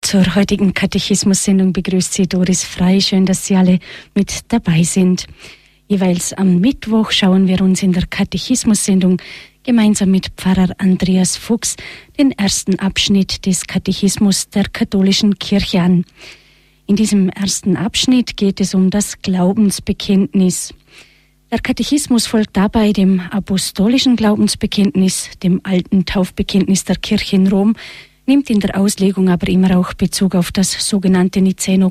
Zur heutigen Katechismus-Sendung begrüßt Sie Doris Frei. Schön, dass Sie alle mit dabei sind. Jeweils am Mittwoch schauen wir uns in der Katechismus-Sendung gemeinsam mit Pfarrer Andreas Fuchs den ersten Abschnitt des Katechismus der katholischen Kirche an. In diesem ersten Abschnitt geht es um das Glaubensbekenntnis. Der Katechismus folgt dabei dem apostolischen Glaubensbekenntnis, dem alten Taufbekenntnis der Kirche in Rom, nimmt in der Auslegung aber immer auch Bezug auf das sogenannte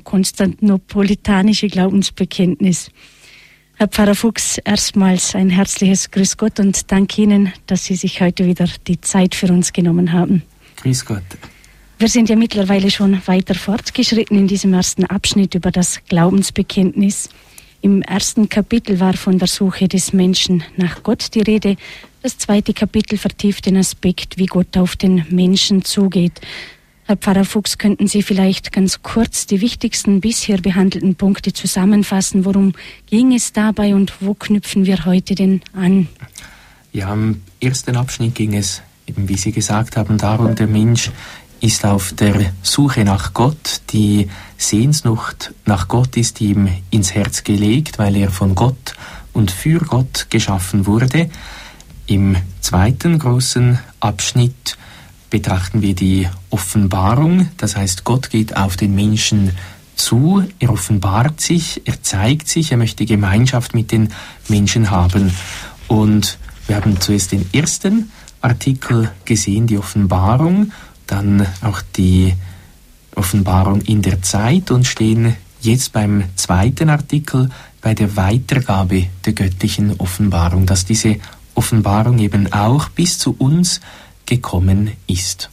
Nicäno-Konstantinopolitanische Glaubensbekenntnis. Herr Pfarrer Fuchs, erstmals ein herzliches Grüß Gott und danke Ihnen, dass Sie sich heute wieder die Zeit für uns genommen haben. Grüß Gott. Wir sind ja mittlerweile schon weiter fortgeschritten in diesem ersten Abschnitt über das Glaubensbekenntnis. Im ersten Kapitel war von der Suche des Menschen nach Gott die Rede. Das zweite Kapitel vertieft den Aspekt, wie Gott auf den Menschen zugeht. Herr Pfarrer Fuchs, könnten Sie vielleicht ganz kurz die wichtigsten bisher behandelten Punkte zusammenfassen? Worum ging es dabei und wo knüpfen wir heute denn an? Ja, im ersten Abschnitt ging es, eben wie Sie gesagt haben, darum, der Mensch ist auf der Suche nach Gott. Die Sehnsucht nach Gott ist ihm ins Herz gelegt, weil er von Gott und für Gott geschaffen wurde. Im zweiten großen Abschnitt betrachten wir die Offenbarung. Das heißt, Gott geht auf den Menschen zu, er offenbart sich, er zeigt sich, er möchte Gemeinschaft mit den Menschen haben. Und wir haben zuerst den ersten Artikel gesehen, die Offenbarung, dann auch die Offenbarung in der Zeit und stehen jetzt beim zweiten Artikel bei der Weitergabe der göttlichen Offenbarung, dass diese Offenbarung eben auch bis zu uns gekommen ist.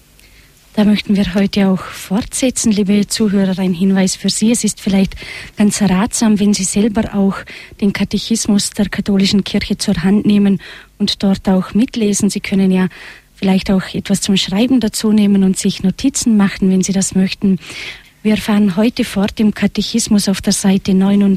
Da möchten wir heute auch fortsetzen, liebe Zuhörer, ein Hinweis für Sie. Es ist vielleicht ganz ratsam, wenn Sie selber auch den Katechismus der katholischen Kirche zur Hand nehmen und dort auch mitlesen. Sie können ja vielleicht auch etwas zum Schreiben dazu nehmen und sich Notizen machen, wenn Sie das möchten. Wir fahren heute fort im Katechismus auf der Seite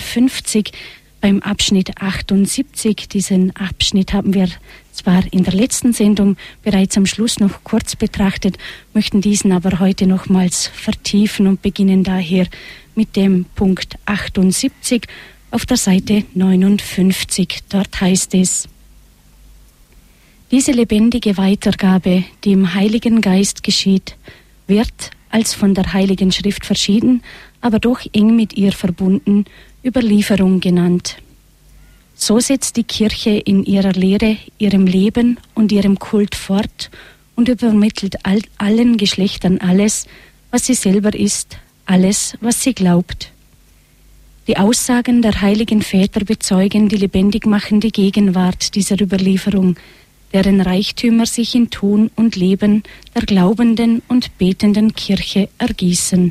59 beim Abschnitt 78. Diesen Abschnitt haben wir zwar in der letzten Sendung bereits am Schluss noch kurz betrachtet, möchten diesen aber heute nochmals vertiefen und beginnen daher mit dem Punkt 78 auf der Seite 59. Dort heißt es: Diese lebendige Weitergabe, die im Heiligen Geist geschieht, wird als von der Heiligen Schrift verschieden, aber doch eng mit ihr verbunden, Überlieferung genannt. So setzt die Kirche in ihrer Lehre, ihrem Leben und ihrem Kult fort und übermittelt allen Geschlechtern alles, was sie selber ist, alles, was sie glaubt. Die Aussagen der heiligen Väter bezeugen die lebendig machende Gegenwart dieser Überlieferung, deren Reichtümer sich in Tun und Leben der glaubenden und betenden Kirche ergießen.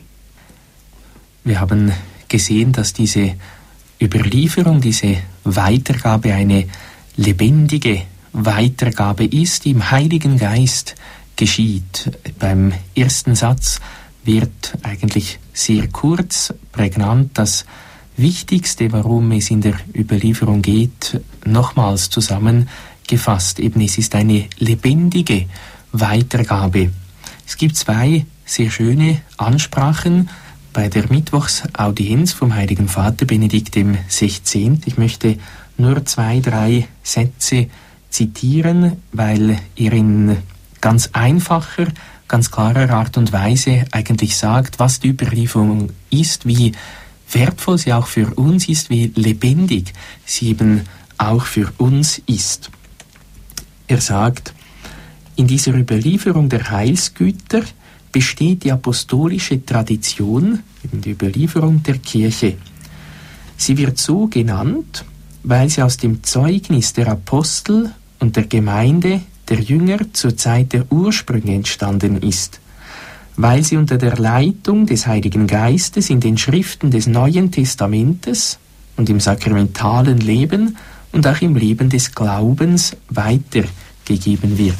Wir haben gesehen, dass diese Überlieferung, diese Weitergabe eine lebendige Weitergabe ist, die im Heiligen Geist geschieht. Beim ersten Satz wird eigentlich sehr kurz, prägnant das Wichtigste, warum es in der Überlieferung geht, nochmals zusammengefasst. Eben, es ist eine lebendige Weitergabe. Es gibt zwei sehr schöne Ansprachen bei der Mittwochsaudienz vom Heiligen Vater Benedikt XVI. Ich möchte nur 2-3 Sätze zitieren, weil er in ganz einfacher, ganz klarer Art und Weise eigentlich sagt, was die Überlieferung ist, wie wertvoll sie auch für uns ist, wie lebendig sie eben auch für uns ist. Er sagt, in dieser Überlieferung der Heilsgüter besteht die apostolische Tradition, eben die Überlieferung der Kirche. Sie wird so genannt, weil sie aus dem Zeugnis der Apostel und der Gemeinde der Jünger zur Zeit der Ursprünge entstanden ist, weil sie unter der Leitung des Heiligen Geistes in den Schriften des Neuen Testamentes und im sakramentalen Leben und auch im Leben des Glaubens weitergegeben wird.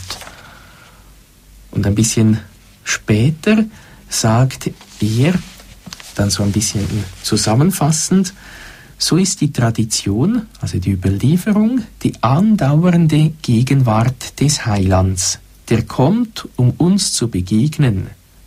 Und ein bisschen später sagt er, dann so ein bisschen zusammenfassend, so ist die Tradition, also die Überlieferung, die andauernde Gegenwart des Heilands, der kommt, um uns zu begegnen,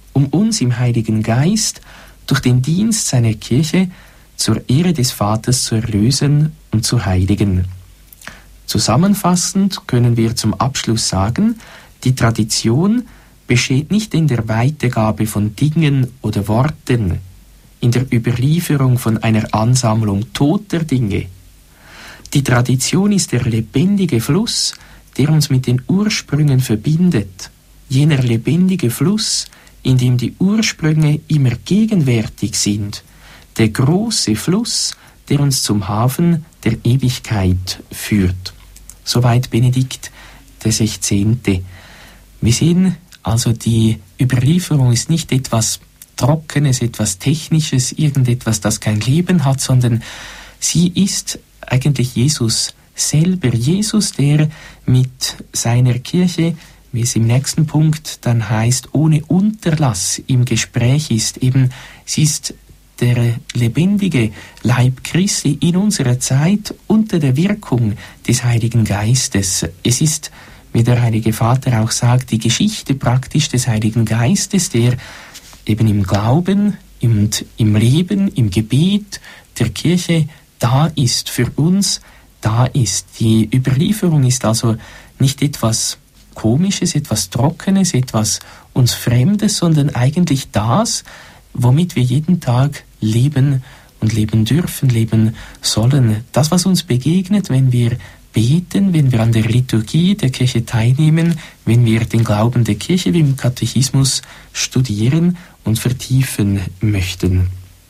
um uns im Heiligen Geist durch den Dienst seiner Kirche zur Ehre des Vaters zu erlösen und zu heiligen. Zusammenfassend können wir zum Abschluss sagen, die Tradition besteht nicht in der Weitergabe von Dingen oder Worten, in der Überlieferung von einer Ansammlung toter Dinge. Die Tradition ist der lebendige Fluss, der uns mit den Ursprüngen verbindet, jener lebendige Fluss, in dem die Ursprünge immer gegenwärtig sind, der große Fluss, der uns zum Hafen der Ewigkeit führt. Soweit Benedikt XVI. Wir sehen also, die Überlieferung ist nicht etwas Trockenes, etwas Technisches, irgendetwas, das kein Leben hat, sondern sie ist eigentlich Jesus selber. Jesus, der mit seiner Kirche, wie es im nächsten Punkt dann heißt, ohne Unterlass im Gespräch ist. Eben, sie ist der lebendige Leib Christi in unserer Zeit unter der Wirkung des Heiligen Geistes. Es ist, wie der Heilige Vater auch sagt, die Geschichte praktisch des Heiligen Geistes, der eben im Glauben und im Leben, im Gebet der Kirche da ist, für uns da ist. Die Überlieferung ist also nicht etwas Komisches, etwas Trockenes, etwas uns Fremdes, sondern eigentlich das, womit wir jeden Tag leben und leben dürfen, leben sollen. Das, was uns begegnet, wenn wir beten, wenn wir an der Liturgie der Kirche teilnehmen, wenn wir den Glauben der Kirche wie im Katechismus studieren und vertiefen möchten.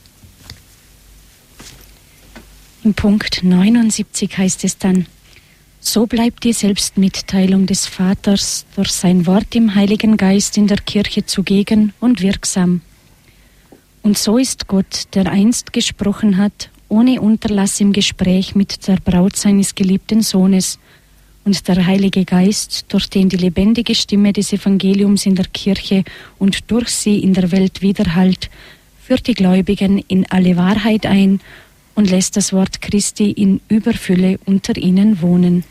Im Punkt 79 heißt es dann: So bleibt die Selbstmitteilung des Vaters durch sein Wort im Heiligen Geist in der Kirche zugegen und wirksam. Und so ist Gott, der einst gesprochen hat, ohne Unterlass im Gespräch mit der Braut seines geliebten Sohnes, und der Heilige Geist, durch den die lebendige Stimme des Evangeliums in der Kirche und durch sie in der Welt widerhallt, führt die Gläubigen in alle Wahrheit ein und lässt das Wort Christi in Überfülle unter ihnen wohnen.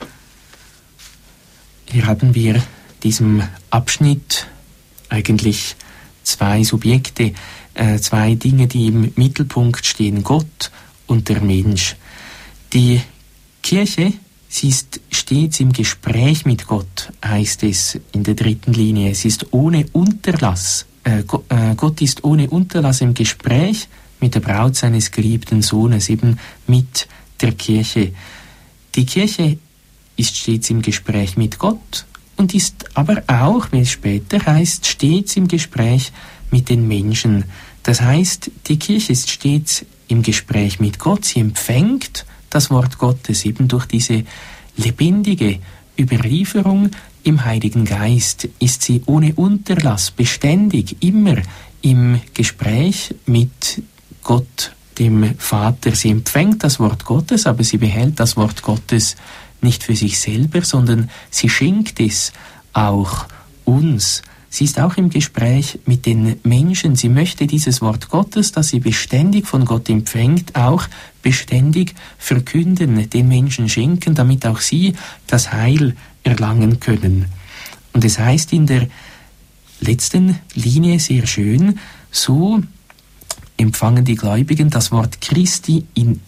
Hier haben wir diesem Abschnitt eigentlich zwei Subjekte, zwei Dinge, die im Mittelpunkt stehen: Gott und der Mensch. Die Kirche, sie ist stets im Gespräch mit Gott, heißt es in der 3. Linie. Es ist ohne Unterlass. Gott ist ohne Unterlass im Gespräch mit der Braut seines geliebten Sohnes, eben mit der Kirche. Die Kirche ist stets im Gespräch mit Gott und ist aber auch, wie es später heißt, stets im Gespräch mit den Menschen. Das heißt, die Kirche ist stets im Gespräch mit Gott. Sie empfängt das Wort Gottes eben durch diese lebendige Überlieferung im Heiligen Geist. Ist sie ohne Unterlass beständig immer im Gespräch mit Gott, dem Vater. Sie empfängt das Wort Gottes, aber sie behält das Wort Gottes nicht für sich selber, sondern sie schenkt es auch uns. Sie ist auch im Gespräch mit den Menschen. Sie möchte dieses Wort Gottes, das sie beständig von Gott empfängt, auch beständig verkünden, den Menschen schenken, damit auch sie das Heil erlangen können. Und es heißt in der letzten Linie sehr schön: So empfangen die Gläubigen das Wort Christi in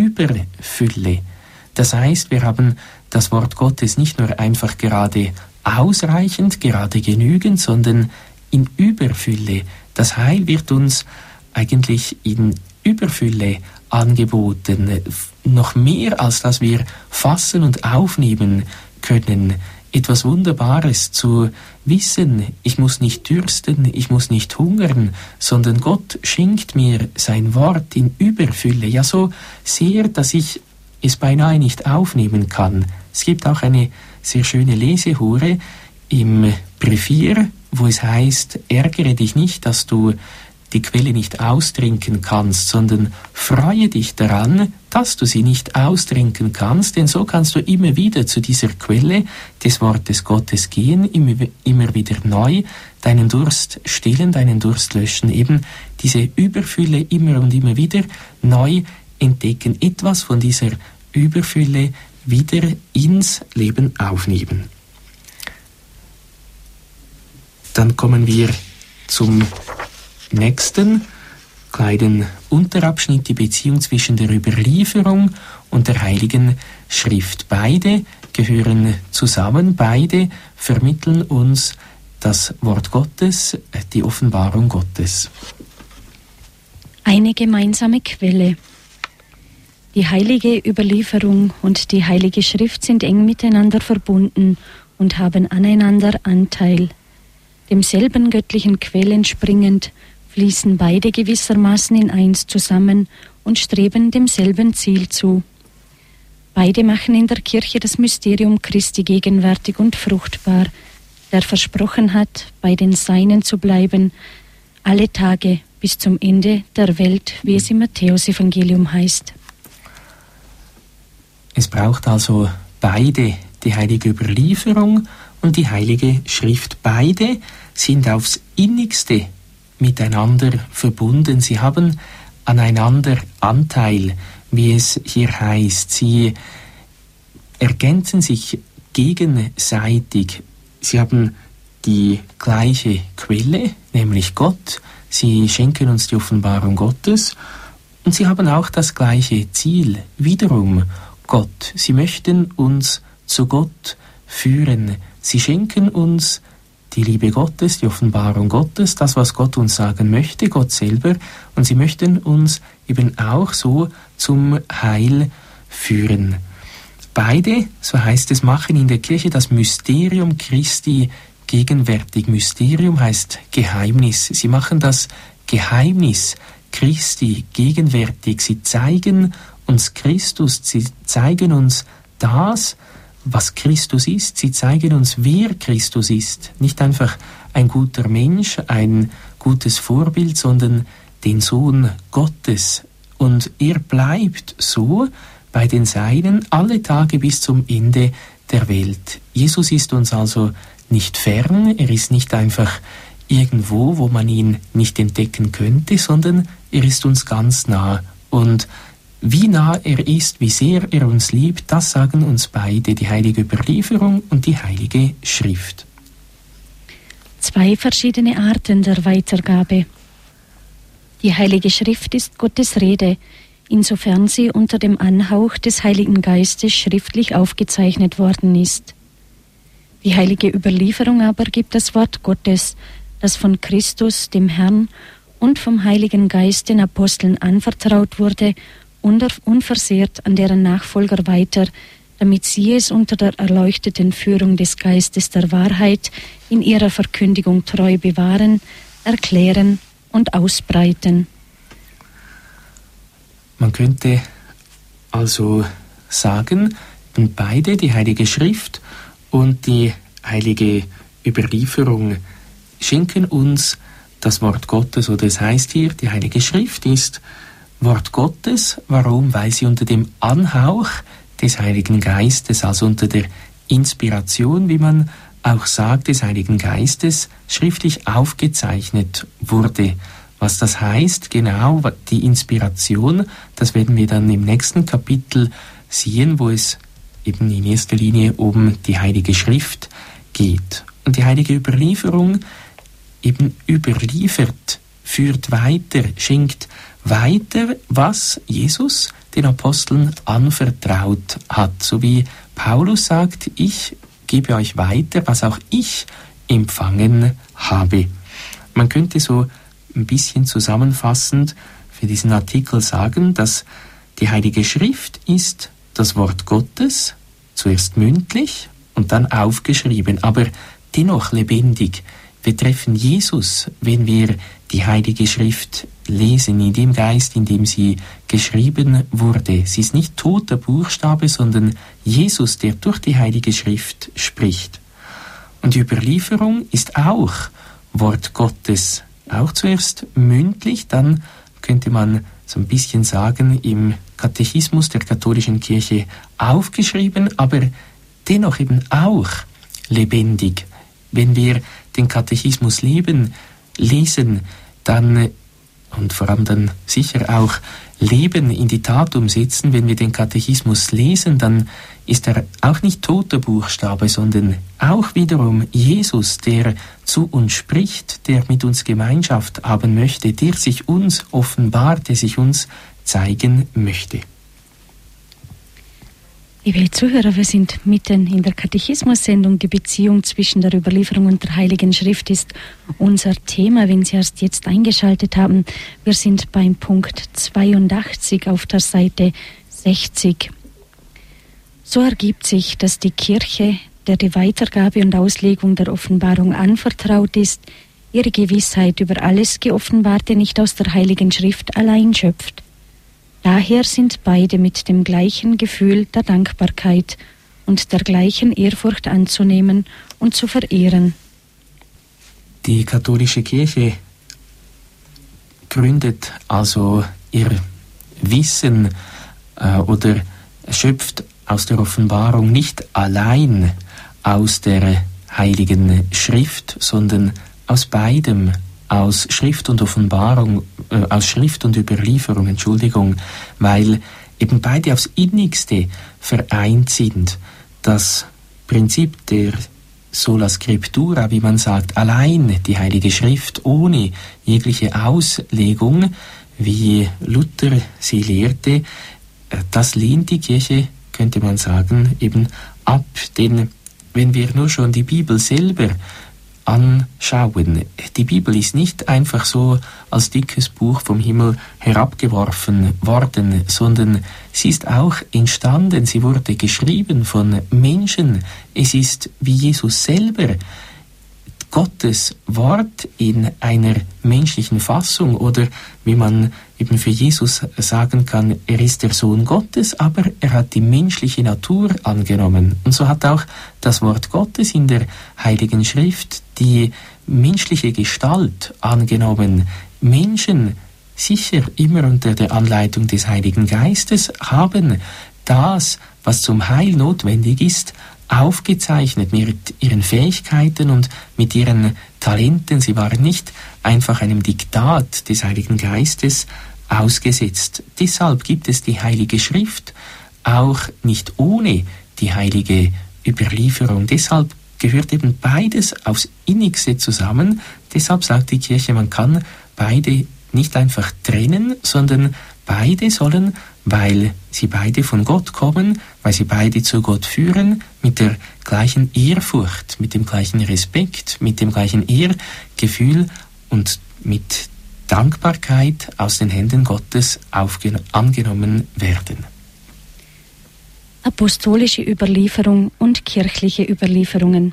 Überfülle. Das heißt, wir haben das Wort Gottes nicht nur einfach gerade ausreichend, gerade genügend, sondern in Überfülle. Das Heil wird uns eigentlich in Überfülle angeboten, noch mehr als dass wir fassen und aufnehmen können. Etwas Wunderbares zu wissen: Ich muss nicht dürsten, ich muss nicht hungern, sondern Gott schenkt mir sein Wort in Überfülle, ja so sehr, dass ich es beinahe nicht aufnehmen kann. Es gibt auch eine sehr schöne Lesehure im Brevier, wo es heißt: Ärgere dich nicht, dass du die Quelle nicht austrinken kannst, sondern freue dich daran, dass du sie nicht austrinken kannst, denn so kannst du immer wieder zu dieser Quelle des Wortes Gottes gehen, immer wieder neu deinen Durst stillen, deinen Durst löschen, eben diese Überfülle immer und immer wieder neu entdecken, etwas von dieser Überfülle wieder ins Leben aufnehmen. Dann kommen wir zum nächsten kleinen Unterabschnitt, die Beziehung zwischen der Überlieferung und der Heiligen Schrift. Beide gehören zusammen, beide vermitteln uns das Wort Gottes, die Offenbarung Gottes. Eine gemeinsame Quelle. Die heilige Überlieferung und die Heilige Schrift sind eng miteinander verbunden und haben aneinander Anteil. Demselben göttlichen Quell entspringend fließen beide gewissermaßen in eins zusammen und streben demselben Ziel zu. Beide machen in der Kirche das Mysterium Christi gegenwärtig und fruchtbar, der versprochen hat, bei den Seinen zu bleiben, alle Tage bis zum Ende der Welt, wie es im Matthäusevangelium heißt. Es braucht also beide, die heilige Überlieferung und die Heilige Schrift. Beide sind aufs Innigste miteinander verbunden. Sie haben aneinander Anteil, wie es hier heißt. Sie ergänzen sich gegenseitig. Sie haben die gleiche Quelle, nämlich Gott. Sie schenken uns die Offenbarung Gottes. Und sie haben auch das gleiche Ziel, wiederum Gott. Sie möchten uns zu Gott führen. Sie schenken uns die Liebe Gottes, die Offenbarung Gottes, das, was Gott uns sagen möchte, Gott selber. Und sie möchten uns eben auch so zum Heil führen. Beide, so heißt es, machen in der Kirche das Mysterium Christi gegenwärtig. Mysterium heißt Geheimnis. Sie machen das Geheimnis Christi gegenwärtig. Sie zeigen uns Christus, sie zeigen uns das, was Christus ist. Sie zeigen uns, wer Christus ist. Nicht einfach ein guter Mensch, ein gutes Vorbild, sondern den Sohn Gottes. Und er bleibt so bei den Seinen alle Tage bis zum Ende der Welt. Jesus ist uns also nicht fern, er ist nicht einfach irgendwo, wo man ihn nicht entdecken könnte, sondern er ist uns ganz nah. Und wie nah er ist, wie sehr er uns liebt, das sagen uns beide, die heilige Überlieferung und die Heilige Schrift. Zwei verschiedene Arten der Weitergabe. Die Heilige Schrift ist Gottes Rede, insofern sie unter dem Anhauch des Heiligen Geistes schriftlich aufgezeichnet worden ist. Die heilige Überlieferung aber gibt das Wort Gottes, das von Christus, dem Herrn, und vom Heiligen Geist den Aposteln anvertraut wurde, unversehrt an deren Nachfolger weiter, damit sie es unter der erleuchteten Führung des Geistes der Wahrheit in ihrer Verkündigung treu bewahren, erklären und ausbreiten. Man könnte also sagen, beide, die Heilige Schrift und die Heilige Überlieferung, schenken uns das Wort Gottes, oder es heißt hier, die Heilige Schrift ist Wort Gottes. Warum? Weil sie unter dem Anhauch des Heiligen Geistes, also unter der Inspiration, wie man auch sagt, des Heiligen Geistes, schriftlich aufgezeichnet wurde. Was das heißt, genau, die Inspiration, das werden wir dann im nächsten Kapitel sehen, wo es eben in erster Linie um die Heilige Schrift geht. Und die Heilige Überlieferung eben überliefert, führt weiter, schenkt weiter, was Jesus den Aposteln anvertraut hat. So wie Paulus sagt, ich gebe euch weiter, was auch ich empfangen habe. Man könnte so ein bisschen zusammenfassend für diesen Artikel sagen, dass die Heilige Schrift ist das Wort Gottes, zuerst mündlich und dann aufgeschrieben, aber dennoch lebendig. Wir treffen Jesus, wenn wir die Heilige Schrift lesen, in dem Geist, in dem sie geschrieben wurde. Sie ist nicht toter Buchstabe, sondern Jesus, der durch die Heilige Schrift spricht. Und die Überlieferung ist auch Wort Gottes, auch zuerst mündlich, dann könnte man so ein bisschen sagen, im Katechismus der katholischen Kirche aufgeschrieben, aber dennoch eben auch lebendig. Wenn wir den Katechismus lesen, dann und vor allem dann sicher auch leben, in die Tat umsetzen. Wenn wir den Katechismus lesen, dann ist er auch nicht toter Buchstabe, sondern auch wiederum Jesus, der zu uns spricht, der mit uns Gemeinschaft haben möchte, der sich uns offenbart, der sich uns zeigen möchte. Liebe Zuhörer, wir sind mitten in der Katechismus-Sendung. Die Beziehung zwischen der Überlieferung und der Heiligen Schrift ist unser Thema, wenn Sie erst jetzt eingeschaltet haben. Wir sind beim Punkt 82 auf der Seite 60. So ergibt sich, dass die Kirche, der die Weitergabe und Auslegung der Offenbarung anvertraut ist, ihre Gewissheit über alles Geoffenbarte nicht aus der Heiligen Schrift allein schöpft. Daher sind beide mit dem gleichen Gefühl der Dankbarkeit und der gleichen Ehrfurcht anzunehmen und zu verehren. Die katholische Kirche gründet also ihr Wissen oder schöpft aus der Offenbarung nicht allein aus der Heiligen Schrift, sondern aus beidem, aus Schrift und Offenbarung, aus Schrift und Überlieferung, weil eben beide aufs Innigste vereint sind. Das Prinzip der Sola Scriptura, wie man sagt, allein die Heilige Schrift, ohne jegliche Auslegung, wie Luther sie lehrte, das lehnt die Kirche, könnte man sagen, eben ab. Denn wenn wir nur schon die Bibel selber anschauen. Die Bibel ist nicht einfach so als dickes Buch vom Himmel herabgeworfen worden, sondern sie ist auch entstanden, sie wurde geschrieben von Menschen. Es ist wie Jesus selber Gottes Wort in einer menschlichen Fassung, oder wie man eben für Jesus sagen kann, er ist der Sohn Gottes, aber er hat die menschliche Natur angenommen. Und so hat auch das Wort Gottes in der Heiligen Schrift die menschliche Gestalt angenommen. Menschen, sicher immer unter der Anleitung des Heiligen Geistes, haben das, was zum Heil notwendig ist, aufgezeichnet mit ihren Fähigkeiten und mit ihren Talenten. Sie waren nicht einfach einem Diktat des Heiligen Geistes ausgesetzt. Deshalb gibt es die Heilige Schrift auch nicht ohne die heilige Überlieferung. Deshalb gehört eben beides aufs Innigste zusammen. Deshalb sagt die Kirche, man kann beide nicht einfach trennen, sondern beide sollen, weil sie beide von Gott kommen, weil sie beide zu Gott führen, mit der gleichen Ehrfurcht, mit dem gleichen Respekt, mit dem gleichen Ehrgefühl und mit Dankbarkeit aus den Händen Gottes angenommen werden. Apostolische Überlieferung und kirchliche Überlieferungen.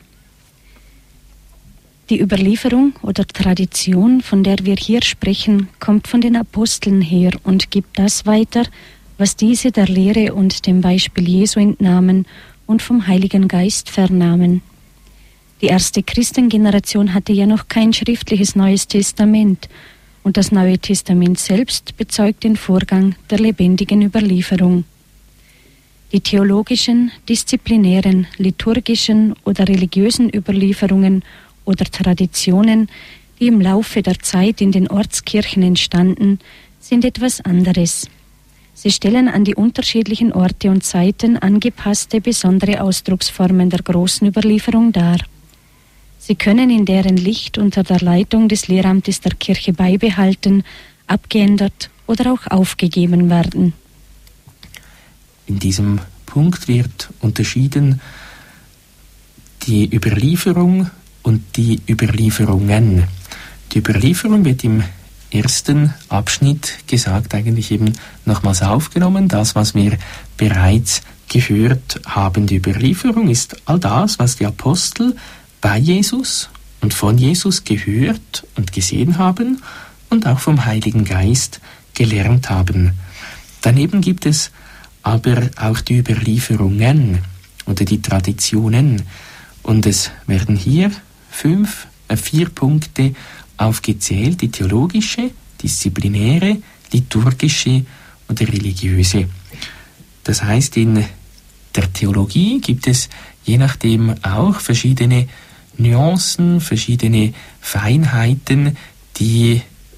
Die Überlieferung oder Tradition, von der wir hier sprechen, kommt von den Aposteln her und gibt das weiter, was diese der Lehre und dem Beispiel Jesu entnahmen und vom Heiligen Geist vernahmen. Die erste Christengeneration hatte ja noch kein schriftliches Neues Testament, und das Neue Testament selbst bezeugt den Vorgang der lebendigen Überlieferung. Die theologischen, disziplinären, liturgischen oder religiösen Überlieferungen oder Traditionen, die im Laufe der Zeit in den Ortskirchen entstanden, sind etwas anderes. Sie stellen an die unterschiedlichen Orte und Zeiten angepasste besondere Ausdrucksformen der großen Überlieferung dar. Sie können in deren Licht unter der Leitung des Lehramtes der Kirche beibehalten, abgeändert oder auch aufgegeben werden. In diesem Punkt wird unterschieden die Überlieferung und die Überlieferungen. Die Überlieferung wird im ersten Abschnitt gesagt, eigentlich eben nochmals aufgenommen, das, was wir bereits gehört haben. Die Überlieferung ist all das, was die Apostel bei Jesus und von Jesus gehört und gesehen haben und auch vom Heiligen Geist gelernt haben. Daneben gibt es aber auch die Überlieferungen oder die Traditionen, und es werden hier 4 Punkte aufgezählt: die theologische, disziplinäre, liturgische und religiöse. Das heißt, in der Theologie gibt es je nachdem auch verschiedene Nuancen, verschiedene Feinheiten, die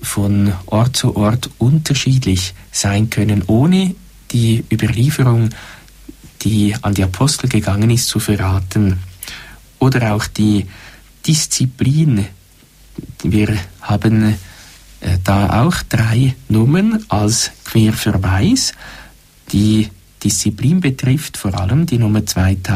von Ort zu Ort unterschiedlich sein können, ohne die Überlieferung, die an die Apostel gegangen ist, zu verraten. Oder auch die Disziplin. Wir haben da auch 3 Nummern als Querverweis. Die Disziplin betrifft vor allem die Nummer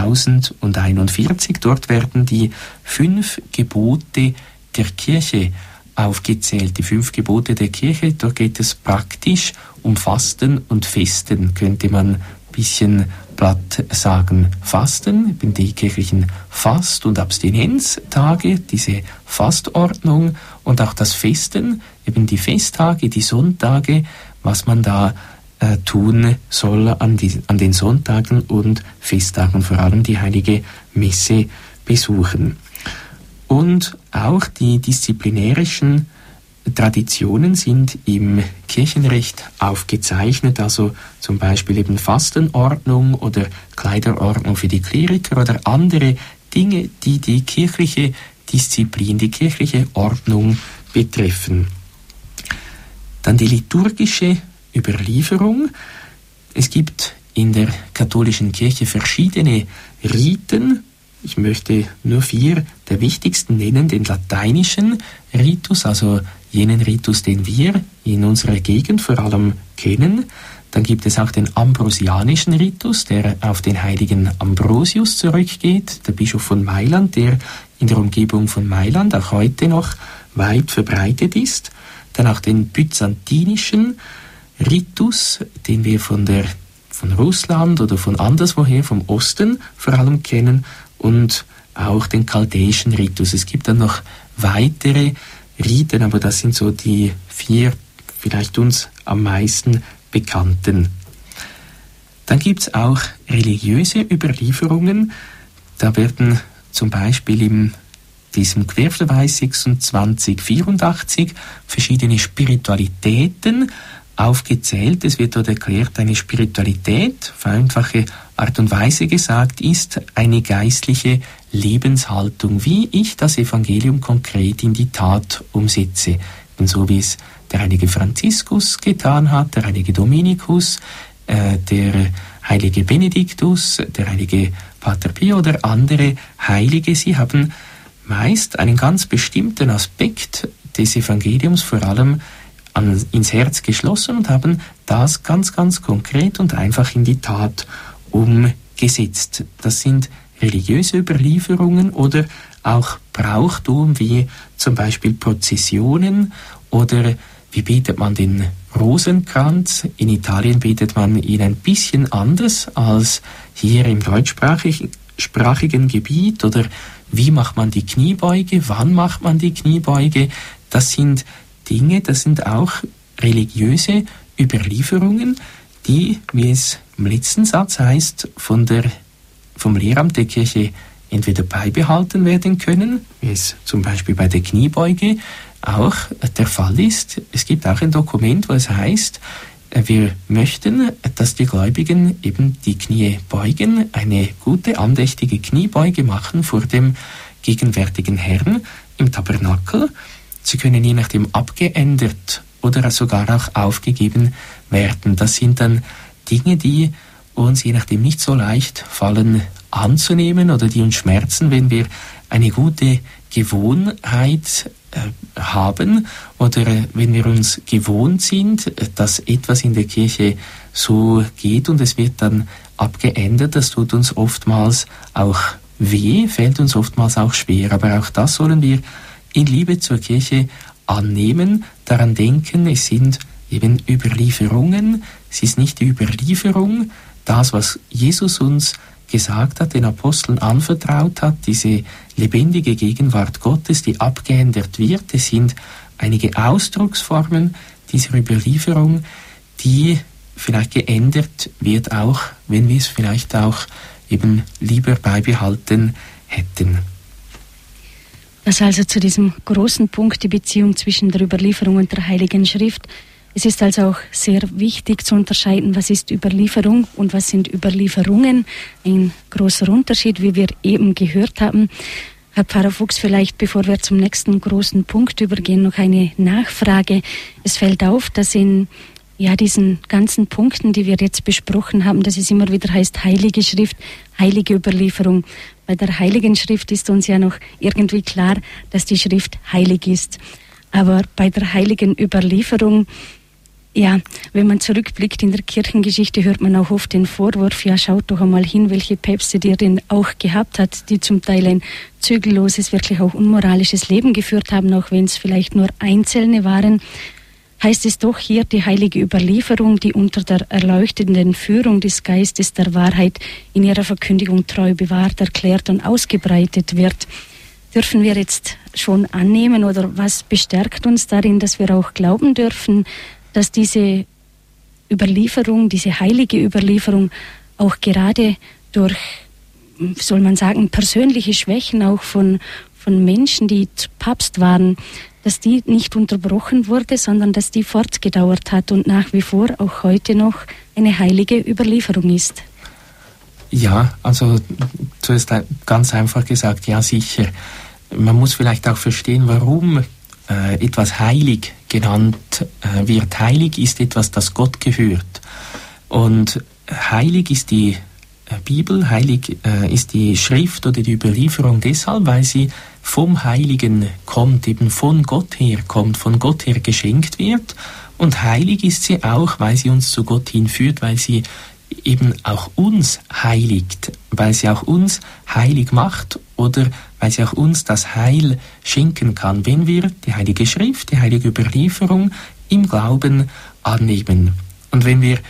2041. Dort werden die 5 Gebote der Kirche aufgezählt. Die 5 Gebote der Kirche, da geht es praktisch um Fasten und Festen, könnte man ein bisschen platt sagen. Fasten, eben die kirchlichen Fast- und Abstinenztage, diese Fastordnung, und auch das Festen, eben die Festtage, die Sonntage, was man da tun soll an den Sonntagen und Festtagen, vor allem die heilige Messe besuchen. Und auch die disziplinärischen Traditionen sind im Kirchenrecht aufgezeichnet, also zum Beispiel eben Fastenordnung oder Kleiderordnung für die Kleriker oder andere Dinge, die die kirchliche Disziplin, die kirchliche Ordnung betreffen. Dann die liturgische Überlieferung. Es gibt in der katholischen Kirche verschiedene Riten. Ich möchte nur 4 der wichtigsten nennen. Den lateinischen Ritus, also jenen Ritus, den wir in unserer Gegend vor allem kennen. Dann gibt es auch den ambrosianischen Ritus, der auf den heiligen Ambrosius zurückgeht, der Bischof von Mailand, der in der Umgebung von Mailand auch heute noch weit verbreitet ist. Dann auch den byzantinischen Ritus, den wir von Russland oder von anderswoher, vom Osten vor allem kennen, und auch den chaldäischen Ritus. Es gibt dann noch weitere Riten, aber das sind so die 4 vielleicht uns am meisten bekannten. Dann gibt es auch religiöse Überlieferungen. Da werden zum Beispiel in diesem Querverweis 2684 verschiedene Spiritualitäten aufgezählt. Es wird dort erklärt, eine Spiritualität, auf einfache Art und Weise gesagt, ist eine geistliche Lebenshaltung, wie ich das Evangelium konkret in die Tat umsetze. Und so wie es der heilige Franziskus getan hat, der heilige Dominikus, der heilige Benediktus, der heilige Pater Pio oder andere Heilige. Sie haben meist einen ganz bestimmten Aspekt des Evangeliums vor allem ins Herz geschlossen und haben das ganz, ganz konkret und einfach in die Tat umgesetzt. Das sind religiöse Überlieferungen oder auch Brauchtum, wie zum Beispiel Prozessionen oder wie betet man den Rosenkranz. In Italien betet man ihn ein bisschen anders als hier im deutschsprachigen Gebiet, oder wie macht man die Kniebeuge, wann macht man die Kniebeuge. Das sind Dinge, das sind auch religiöse Überlieferungen, die, wie es im letzten Satz heißt, vom Lehramt der Kirche entweder beibehalten werden können, wie es zum Beispiel bei der Kniebeuge auch der Fall ist. Es gibt auch ein Dokument, wo es heißt, wir möchten, dass die Gläubigen eben die Knie beugen, eine gute, andächtige Kniebeuge machen vor dem gegenwärtigen Herrn im Tabernakel. Sie können je nachdem abgeändert oder sogar auch aufgegeben werden. Das sind dann Dinge, die uns je nachdem nicht so leicht fallen anzunehmen oder die uns schmerzen, wenn wir eine gute Gewohnheit haben oder wenn wir uns gewohnt sind, dass etwas in der Kirche so geht und es wird dann abgeändert. Das tut uns oftmals auch weh, fällt uns oftmals auch schwer. Aber auch das sollen wir in Liebe zur Kirche annehmen, daran denken, es sind eben Überlieferungen, es ist nicht die Überlieferung, das, was Jesus uns gesagt hat, den Aposteln anvertraut hat, diese lebendige Gegenwart Gottes, die abgeändert wird. Es sind einige Ausdrucksformen dieser Überlieferung, die vielleicht geändert wird, auch wenn wir es vielleicht auch eben lieber beibehalten hätten. Das also zu diesem großen Punkt, die Beziehung zwischen der Überlieferung und der Heiligen Schrift. Es ist also auch sehr wichtig zu unterscheiden, was ist Überlieferung und was sind Überlieferungen. Ein großer Unterschied, wie wir eben gehört haben. Herr Pfarrer Fuchs, vielleicht bevor wir zum nächsten großen Punkt übergehen, noch eine Nachfrage. Es fällt auf, dass in diesen ganzen Punkten, die wir jetzt besprochen haben, dass es immer wieder heißt, Heilige Schrift, heilige Überlieferung. Bei der Heiligen Schrift ist uns ja noch irgendwie klar, dass die Schrift heilig ist. Aber bei der heiligen Überlieferung, wenn man zurückblickt in der Kirchengeschichte, hört man auch oft den Vorwurf, schaut doch einmal hin, welche Päpste die denn auch gehabt hat, die zum Teil ein zügelloses, wirklich auch unmoralisches Leben geführt haben, auch wenn es vielleicht nur Einzelne waren. Heißt es doch hier, die heilige Überlieferung, die unter der erleuchtenden Führung des Geistes der Wahrheit in ihrer Verkündigung treu bewahrt, erklärt und ausgebreitet wird. Dürfen wir jetzt schon annehmen oder was bestärkt uns darin, dass wir auch glauben dürfen, dass diese Überlieferung, diese heilige Überlieferung auch gerade durch, soll man sagen, persönliche Schwächen auch von Menschen, die Papst waren, dass die nicht unterbrochen wurde, sondern dass die fortgedauert hat und nach wie vor auch heute noch eine heilige Überlieferung ist? Ja, also zuerst ganz einfach gesagt, ja sicher. Man muss vielleicht auch verstehen, warum etwas heilig genannt wird. Heilig ist etwas, das Gott gehört. Und heilig ist die Bibel, heilig ist die Schrift oder die Überlieferung deshalb, weil sie vom Heiligen kommt, eben von Gott her kommt, von Gott her geschenkt wird. Und heilig ist sie auch, weil sie uns zu Gott hinführt, weil sie eben auch uns heiligt, weil sie auch uns heilig macht oder weil sie auch uns das Heil schenken kann, wenn wir die Heilige Schrift, die heilige Überlieferung im Glauben annehmen. Und wenn wir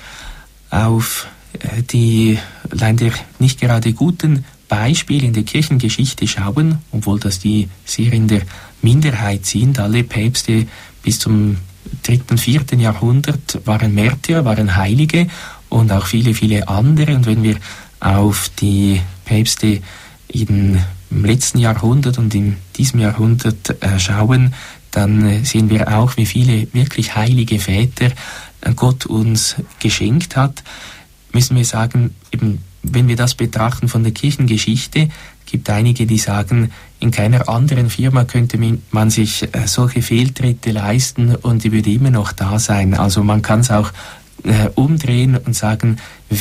auf die leider nicht gerade guten Beispiele in der Kirchengeschichte schauen, obwohl das die sehr in der Minderheit sind, alle Päpste bis zum 3., 4. Jahrhundert waren Märtyrer, waren Heilige und auch viele, viele andere. Und wenn wir auf die Päpste im letzten Jahrhundert und in diesem Jahrhundert schauen, dann sehen wir auch, wie viele wirklich heilige Väter Gott uns geschenkt hat. Müssen wir sagen, eben, wenn wir das betrachten von der Kirchengeschichte, gibt einige, die sagen, in keiner anderen Firma könnte man sich solche Fehltritte leisten und die würde immer noch da sein. Also man kann es auch umdrehen und sagen,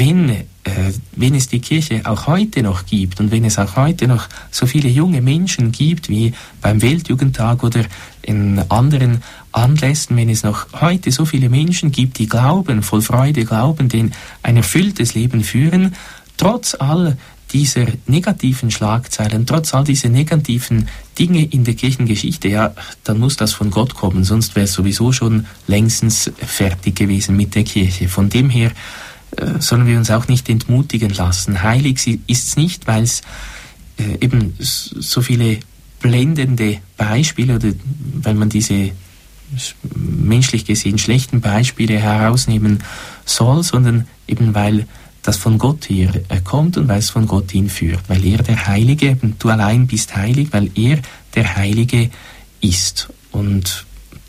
wenn es die Kirche auch heute noch gibt und wenn es auch heute noch so viele junge Menschen gibt wie beim Weltjugendtag oder in anderen Anlässen, wenn es noch heute so viele Menschen gibt, die glauben, voll Freude glauben, die ein erfülltes Leben führen, trotz all dieser negativen Schlagzeilen, trotz all dieser negativen Dinge in der Kirchengeschichte, dann muss das von Gott kommen, sonst wäre es sowieso schon längstens fertig gewesen mit der Kirche. Von dem her sollen wir uns auch nicht entmutigen lassen. Heilig ist es nicht, weil es eben so viele blendende Beispiele oder weil man diese menschlich gesehen schlechten Beispiele herausnehmen soll, sondern eben weil das von Gott her kommt und weil es von Gott hinführt, weil er der Heilige, und du allein bist heilig, weil er der Heilige ist. Und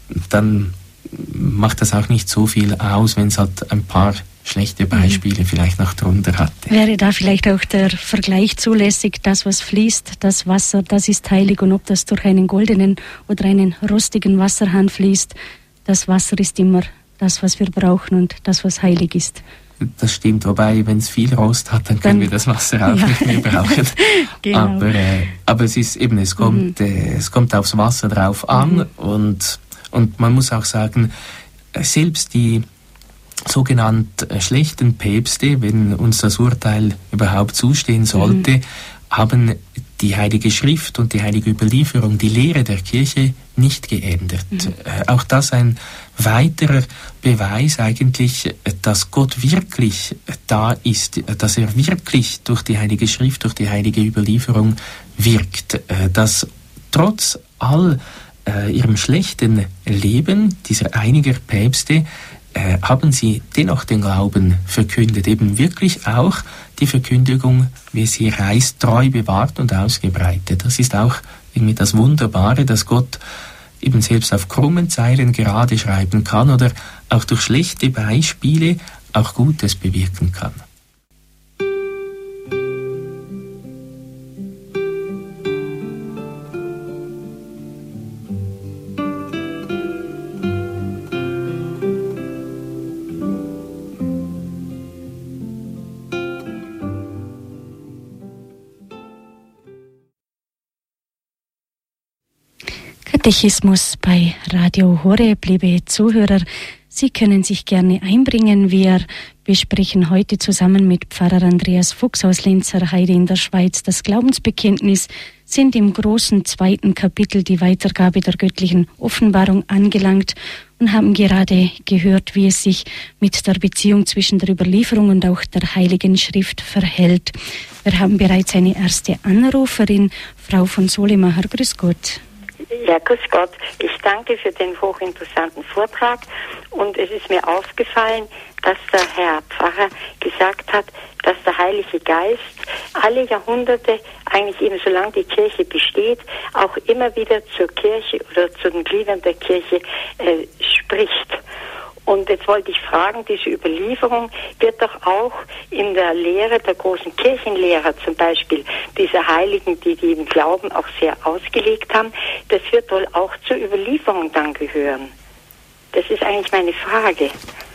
dann macht das auch nicht so viel aus, wenn es halt ein paar schlechte Beispiele vielleicht noch drunter hatte. Wäre da vielleicht auch der Vergleich zulässig, das was fließt, das Wasser, das ist heilig, und ob das durch einen goldenen oder einen rostigen Wasserhahn fließt, das Wasser ist immer das, was wir brauchen und das, was heilig ist. Das stimmt, wobei, wenn es viel Rost hat, dann können wir das Wasser auch nicht mehr brauchen. Genau. Aber es ist eben, es kommt aufs Wasser drauf an und man muss auch sagen, selbst die sogenannt schlechten Päpste, wenn uns das Urteil überhaupt zustehen sollte, haben die Heilige Schrift und die Heilige Überlieferung, die Lehre der Kirche, nicht geändert. Auch das ein weiterer Beweis eigentlich, dass Gott wirklich da ist, dass er wirklich durch die Heilige Schrift, durch die Heilige Überlieferung wirkt, dass trotz all ihrem schlechten Leben dieser einiger Päpste haben sie dennoch den Glauben verkündet, eben wirklich auch die Verkündigung, wie es hier heißt, treu bewahrt und ausgebreitet. Das ist auch irgendwie das Wunderbare, dass Gott eben selbst auf krummen Zeilen gerade schreiben kann oder auch durch schlechte Beispiele auch Gutes bewirken kann. Katechismus bei Radio Horeb, liebe Zuhörer. Sie können sich gerne einbringen. Wir besprechen heute zusammen mit Pfarrer Andreas Fuchs aus Lenzerheide in der Schweiz das Glaubensbekenntnis, sind im großen 2. Kapitel die Weitergabe der göttlichen Offenbarung angelangt und haben gerade gehört, wie es sich mit der Beziehung zwischen der Überlieferung und auch der Heiligen Schrift verhält. Wir haben bereits eine erste Anruferin, Frau von Solemacher. Grüß Gott. Ja, grüß Gott. Ich danke für den hochinteressanten Vortrag und es ist mir aufgefallen, dass der Herr Pfarrer gesagt hat, dass der Heilige Geist alle Jahrhunderte, eigentlich eben solange die Kirche besteht, auch immer wieder zur Kirche oder zu den Gliedern der Kirche spricht. Und jetzt wollte ich fragen, diese Überlieferung wird doch auch in der Lehre der großen Kirchenlehrer, zum Beispiel diese Heiligen, die den Glauben auch sehr ausgelegt haben, das wird wohl auch zur Überlieferung dann gehören. Das ist eigentlich meine Frage.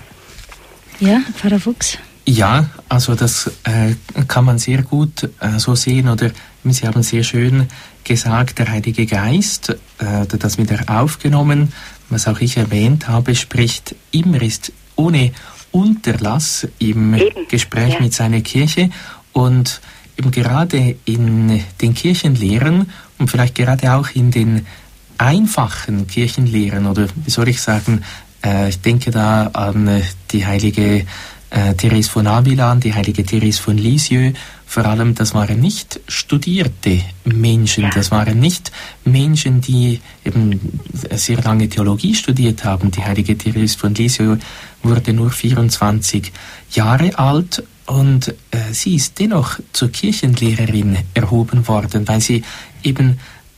Ja, Pfarrer Fuchs? Ja, also das kann man sehr gut so sehen, oder Sie haben sehr schön gesagt, der Heilige Geist, das wieder aufgenommen, was auch ich erwähnt habe, spricht immer, ist ohne Unterlass im Gespräch mit seiner Kirche, und eben gerade in den Kirchenlehren und vielleicht gerade auch in den einfachen Kirchenlehren, oder wie soll ich sagen, ich denke da an die heilige Therese von Avila, die heilige Therese von Lisieux, vor allem, das waren nicht studierte Menschen, das waren nicht Menschen, die eben sehr lange Theologie studiert haben. Die heilige Therese von Lisieux wurde nur 24 Jahre alt und sie ist dennoch zur Kirchenlehrerin erhoben worden, weil sie eben,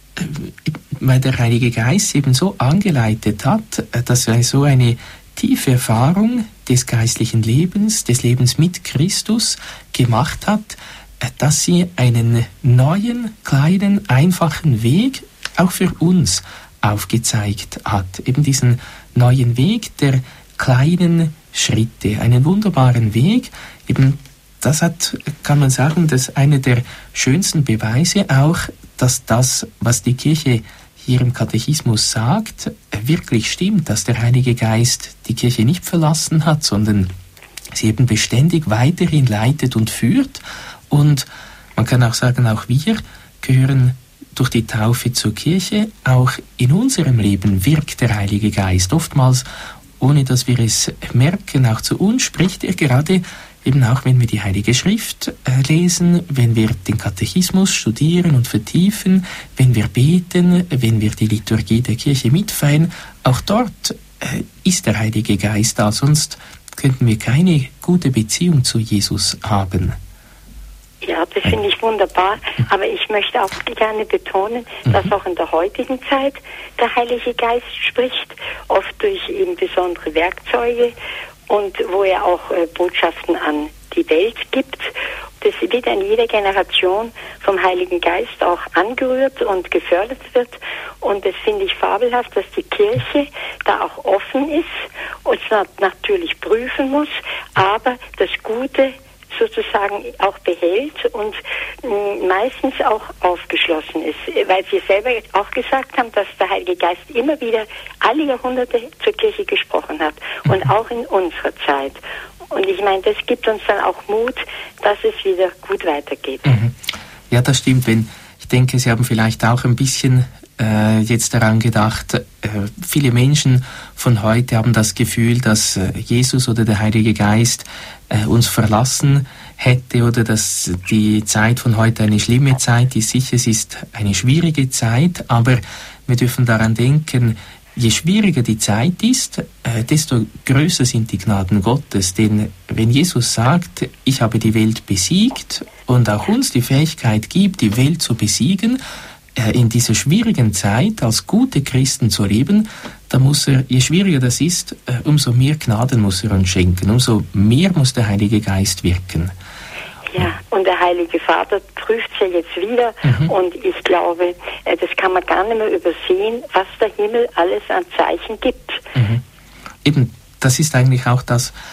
weil der Heilige Geist eben so angeleitet hat, dass er so eine tiefe Erfahrung des geistlichen Lebens, des Lebens mit Christus gemacht hat, dass sie einen neuen, kleinen, einfachen Weg auch für uns aufgezeigt hat. Eben diesen neuen Weg der kleinen Schritte, einen wunderbaren Weg. Eben das hat, kann man sagen, das ist einer der schönsten Beweise auch, dass das, was die Kirche hier im Katechismus sagt, wirklich stimmt, dass der Heilige Geist die Kirche nicht verlassen hat, sondern sie eben beständig weiterhin leitet und führt. Und man kann auch sagen, auch wir gehören durch die Taufe zur Kirche. Auch in unserem Leben wirkt der Heilige Geist. Oftmals, ohne dass wir es merken, auch zu uns spricht er gerade, eben auch wenn wir die Heilige Schrift lesen, wenn wir den Katechismus studieren und vertiefen, wenn wir beten, wenn wir die Liturgie der Kirche mitfeiern. Auch dort ist der Heilige Geist da, sonst könnten wir keine gute Beziehung zu Jesus haben. Ja, das finde ich wunderbar, aber ich möchte auch gerne betonen, dass auch in der heutigen Zeit der Heilige Geist spricht, oft durch eben besondere Werkzeuge und wo er auch Botschaften an die Welt gibt. Das wird in jeder Generation vom Heiligen Geist auch angerührt und gefördert wird, und das finde ich fabelhaft, dass die Kirche da auch offen ist und es natürlich prüfen muss, aber das Gute sozusagen auch behält und meistens auch aufgeschlossen ist, weil Sie selber auch gesagt haben, dass der Heilige Geist immer wieder alle Jahrhunderte zur Kirche gesprochen hat und auch in unserer Zeit. Und ich meine, das gibt uns dann auch Mut, dass es wieder gut weitergeht. Ja, das stimmt. Ich denke, Sie haben vielleicht auch ein bisschen jetzt daran gedacht, viele Menschen von heute haben das Gefühl, dass Jesus oder der Heilige Geist uns verlassen hätte, oder dass die Zeit von heute eine schlimme Zeit ist. Sicher, es ist eine schwierige Zeit, aber wir dürfen daran denken, je schwieriger die Zeit ist, desto größer sind die Gnaden Gottes. Denn wenn Jesus sagt, ich habe die Welt besiegt und auch uns die Fähigkeit gibt, die Welt zu besiegen, in dieser schwierigen Zeit als gute Christen zu leben, da muss er, je schwieriger das ist, umso mehr Gnaden muss er uns schenken, umso mehr muss der Heilige Geist wirken. Ja, und der Heilige Vater prüft es ja jetzt wieder, und ich glaube, das kann man gar nicht mehr übersehen, was der Himmel alles an Zeichen gibt. Eben, das ist eigentlich auch das,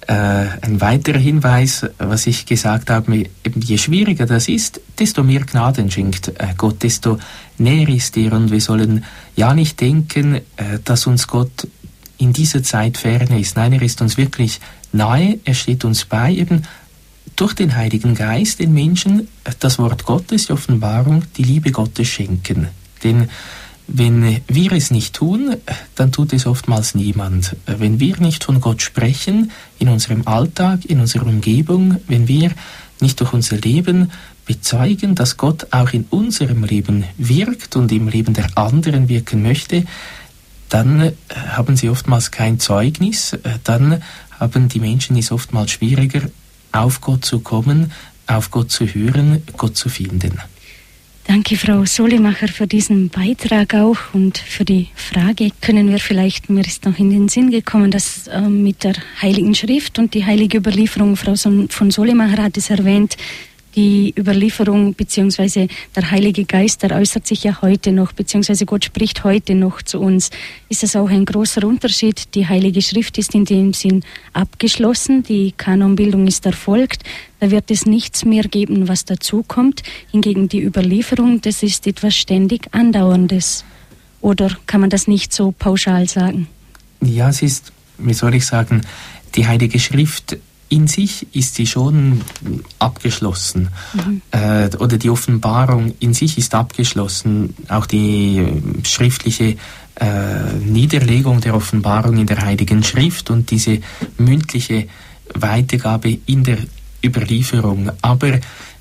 Ein weiterer Hinweis, was ich gesagt habe, eben je schwieriger das ist, desto mehr Gnaden schenkt Gott, desto näher ist er. Und wir sollen ja nicht denken, dass uns Gott in dieser Zeit fern ist. Nein, er ist uns wirklich nahe, er steht uns bei, eben durch den Heiligen Geist den Menschen das Wort Gottes, die Offenbarung, die Liebe Gottes schenken. Denn wenn wir es nicht tun, dann tut es oftmals niemand. Wenn wir nicht von Gott sprechen, in unserem Alltag, in unserer Umgebung, wenn wir nicht durch unser Leben bezeugen, dass Gott auch in unserem Leben wirkt und im Leben der anderen wirken möchte, dann haben sie oftmals kein Zeugnis, dann haben die Menschen es oftmals schwieriger, auf Gott zu kommen, auf Gott zu hören, Gott zu finden. Danke, Frau Solimacher, für diesen Beitrag auch und für die Frage. Können wir vielleicht, mir ist noch in den Sinn gekommen, dass mit der Heiligen Schrift und die heilige Überlieferung, Frau von Solimacher hat es erwähnt, die Überlieferung bzw. der Heilige Geist, der äußert sich ja heute noch, bzw. Gott spricht heute noch zu uns. Ist das auch ein großer Unterschied? Die Heilige Schrift ist in dem Sinn abgeschlossen, die Kanonbildung ist erfolgt, da wird es nichts mehr geben, was dazukommt. Hingegen die Überlieferung, das ist etwas ständig Andauerndes. Oder kann man das nicht so pauschal sagen? Ja, es ist, wie soll ich sagen, die Heilige Schrift in sich ist sie schon abgeschlossen. Oder die Offenbarung in sich ist abgeschlossen. Auch die schriftliche Niederlegung der Offenbarung in der Heiligen Schrift und diese mündliche Weitergabe in der Überlieferung. Aber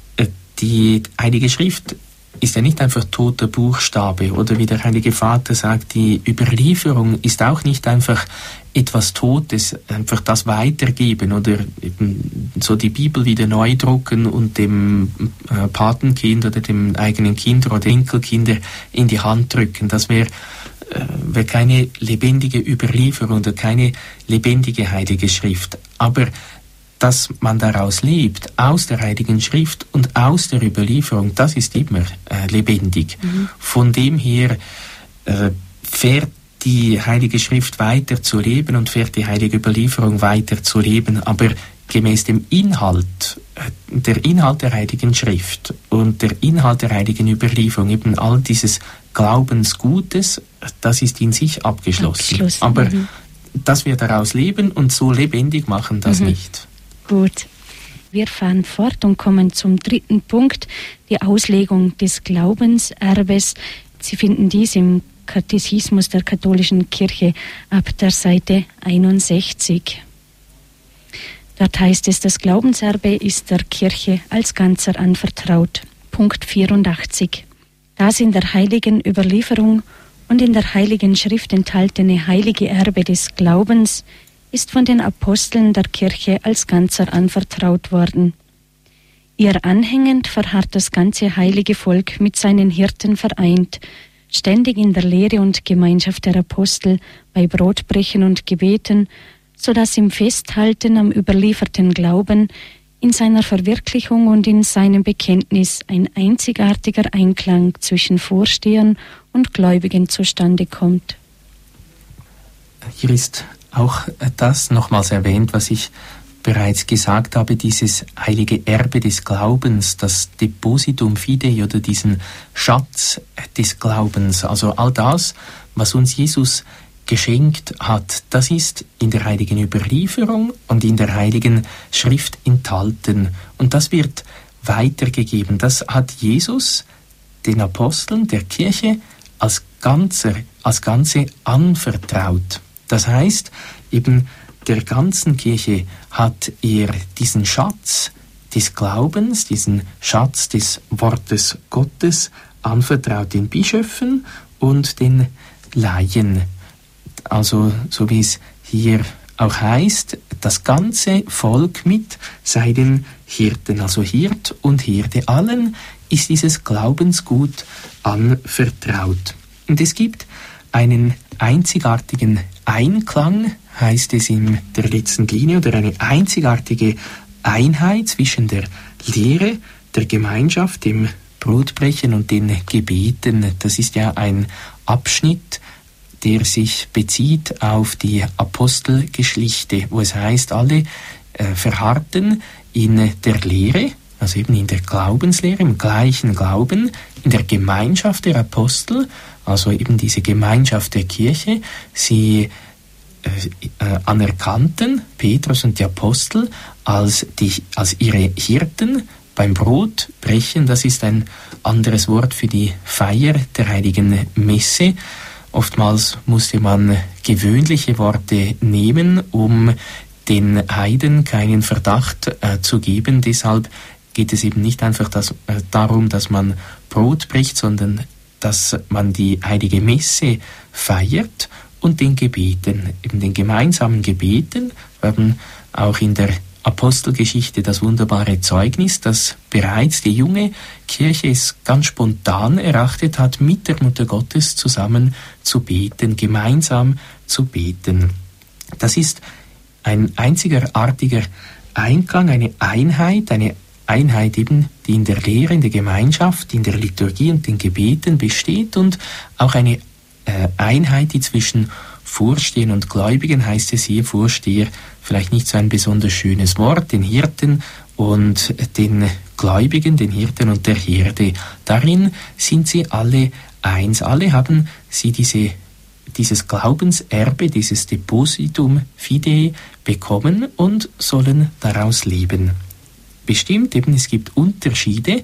die Heilige Schrift ist ja nicht einfach toter Buchstabe. Oder wie der Heilige Vater sagt, die Überlieferung ist auch nicht einfach etwas Totes, einfach das Weitergeben oder eben so die Bibel wieder neu drucken und dem Patenkind oder dem eigenen Kind oder Enkelkinder in die Hand drücken. Das wäre keine lebendige Überlieferung oder keine lebendige Heilige Schrift. Aber dass man daraus lebt, aus der Heiligen Schrift und aus der Überlieferung, das ist immer lebendig. Von dem her fährt die Heilige Schrift weiter zu leben und fährt die Heilige Überlieferung weiter zu leben, aber gemäß dem Inhalt, der Inhalt der Heiligen Schrift und der Inhalt der Heiligen Überlieferung, eben all dieses Glaubensgutes, das ist in sich abgeschlossen. Aber dass wir daraus leben und so lebendig machen, das nicht. Gut. Wir fahren fort und kommen zum dritten Punkt, die Auslegung des Glaubenserbes. Sie finden dies im Katechismus der katholischen Kirche ab der Seite 61. Dort heißt es, das Glaubenserbe ist der Kirche als Ganzer anvertraut. Punkt 84. Das in der heiligen Überlieferung und in der Heiligen Schrift enthaltene heilige Erbe des Glaubens ist von den Aposteln der Kirche als Ganzer anvertraut worden. Ihr anhängend verharrt das ganze heilige Volk mit seinen Hirten vereint, ständig in der Lehre und Gemeinschaft der Apostel, bei Brotbrechen und Gebeten, so dass im Festhalten am überlieferten Glauben, in seiner Verwirklichung und in seinem Bekenntnis ein einzigartiger Einklang zwischen Vorstehern und Gläubigen zustande kommt. Hier ist auch das nochmals erwähnt, was ich bereits gesagt habe, dieses heilige Erbe des Glaubens, das Depositum Fidei oder diesen Schatz des Glaubens, also all das, was uns Jesus geschenkt hat, das ist in der heiligen Überlieferung und in der heiligen Schrift enthalten und das wird weitergegeben. Das hat Jesus den Aposteln der Kirche als Ganze anvertraut. Das heißt, eben der ganzen Kirche hat er diesen Schatz des Glaubens, diesen Schatz des Wortes Gottes anvertraut den Bischöfen und den Laien. Also, so wie es hier auch heißt, das ganze Volk mit seinen Hirten, also Hirt und Herde, allen ist dieses Glaubensgut anvertraut. Und es gibt einen einzigartigen Einklang, heißt es in der letzten Linie, oder eine einzigartige Einheit zwischen der Lehre, der Gemeinschaft, dem Brotbrechen und den Gebeten. Das ist ja ein Abschnitt, der sich bezieht auf die Apostelgeschichte, wo es heißt, alle, verharrten in der Lehre, also eben in der Glaubenslehre, im gleichen Glauben, in der Gemeinschaft der Apostel, also eben diese Gemeinschaft der Kirche. Sie anerkannten Petrus und die Apostel als ihre Hirten beim Brotbrechen. Das ist ein anderes Wort für die Feier der heiligen Messe. Oftmals musste man gewöhnliche Worte nehmen, um den Heiden keinen Verdacht zu geben. Deshalb geht es eben nicht einfach darum, dass man Brot bricht, sondern dass man die heilige Messe feiert und den Gebeten, eben den gemeinsamen Gebeten. Wir haben auch in der Apostelgeschichte das wunderbare Zeugnis, dass bereits die junge Kirche es ganz spontan erachtet hat, mit der Mutter Gottes zusammen zu beten, gemeinsam zu beten. Das ist ein einzigartiger Einklang, eine Einheit eben, die in der Lehre, in der Gemeinschaft, in der Liturgie und den Gebeten besteht, und auch eine Einheit, die zwischen Vorstehern und Gläubigen, heißt es hier, Vorsteher, vielleicht nicht so ein besonders schönes Wort, den Hirten und den Gläubigen, den Hirten und der Herde. Darin sind sie alle eins. Alle haben sie dieses Glaubenserbe, dieses Depositum Fidei bekommen und sollen daraus leben. Bestimmt eben, es gibt Unterschiede